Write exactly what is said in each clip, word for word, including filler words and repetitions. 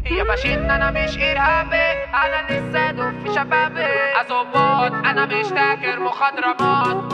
يا باشين انا مش ارهابي، انا لسه دوب في شبابي. اظبط انا مش تاجر مخدرات.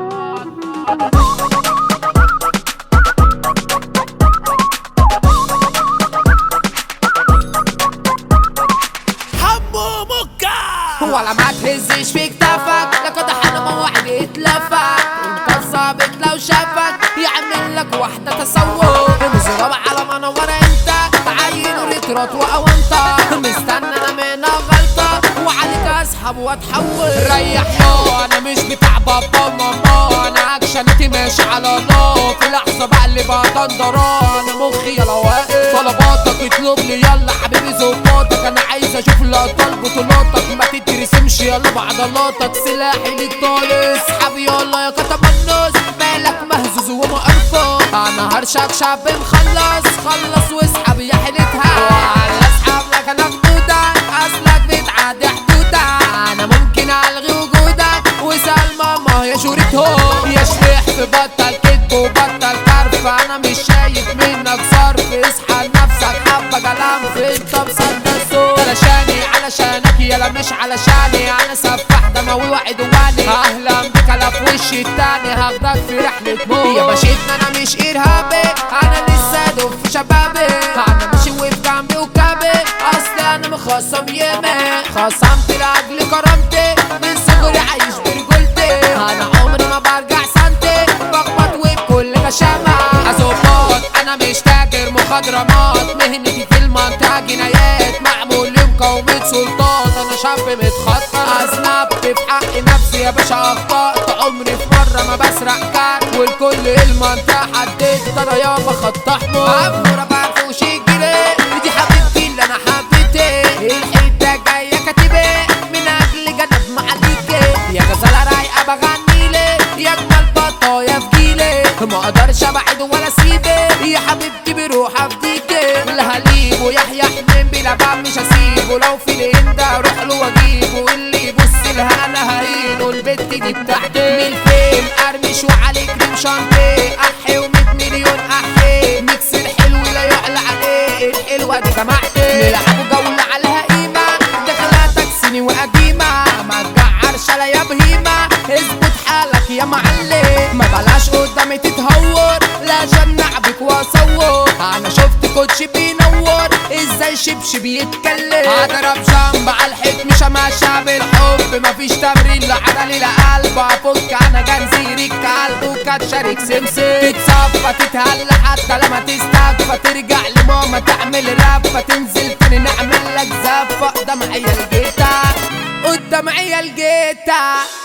ولا ما تهزش في كتافك، لقد حرم واحد يتلفك. انت ظابط لو شافك يعمل لك واحدة تصور. مزرب على منور انت عين ريترات واونطة. مستنى انا منها غلطة وعليك اسحب واتحول. ريح يا انا مش بتاع بابا وماما، انا اكشنتي ماشي على الله. في لحظة بقلب دندران مخي يلا واقف. طلباتك اطلب لي يلا حبيبي ظباطك. انا عايز اشوف لقطات بطولاتك، ما تترسمش يلا بعضلاتك. سلاحي للطالب اسحب يلا يا كتمنس. مالك مهزوز ومقرفة، انا هرشك شاب مخلص. خلص واسحب يا حيلتها، وعلى اسحب لك انا خدودك. اصلك بتعدي حدودك، انا ممكن الغي وجودك. واسأل ماما يا شورتهم يا شبيح في بطل كدب وبطل كرف. انا مش شايف منك صرف، اصحى لنفسك حبة كلام في انت مسدسه. علشاني علشانك يلا مش علشاني، انا سفاح دموي واحد واني. اهلا بك لا في وشي التاني، هاخدك في رحلة موت. يا باشتنا انا مش ارهابي، انا لسه دوب في شبابي. انا ماشي وفي جنبي وكابي، اصلي انا مخصم يمين. خصمت لاجل كرامتي، من صغري عايش برجولتي. انا عمري ما برجع سنتي، بخبط وبكل غشامة. اظبط انا مش تاجر مخدرات، مهنتي في المنطقة جنايات. معمول لمقاومة سلطات، انا شاب متخطر. اذنبت في حق نفسي يا باشا، اخطأت عمري في مرة ما بسرق كارت. والكل المنطقة حددت انا يابا خط احمر. عمورة بعرفوش الجنيه، دي حبيبتي اللي انا حبيتي. الحتة جاية كاتبة من اجل جنب معليكي. يا غزالة رايقة بغنيلي، يا اجمل بطايا في جيلي. ما اقدرش ابعد ولا اسيبك يا حبيبتي، بروح افديكي. الهليب ويحيى حنين بلا باب مش هسيبه. لو في الهند اروح له واجيبه. اللي يبص لها انا ههينه. البت دي بتاعتي من الفيلم ارمش وعليك ريم شانتيه. احي ومية مليون احي، ميكس الحلو لا يعلى عليه. الحلوة دي جماعتي، نلعبوا جولة عليها قيمة. دخلاتك سني وقديمة، ما تجعرش لا يا بهيمة. اثبت حالك يا معلم، ما بلاش قدامي تتهور. لا جنعبك واصور، انا شفت كوتش بينور. ازاي شبشب بيتكلم، هضرب جنب على الحيط مش هماشى بالحب. مفيش تمرين لا عضلي لا قلب. افك انا جنزيري الكلب وكاتشارك سمسم. تتصفى تتهلى حتى لما تستكفى. ترجع لماما تعمل رفة، تنزل تاني نعمل لك زفة. قدام عيال جيتا، قدام عيال جيتا.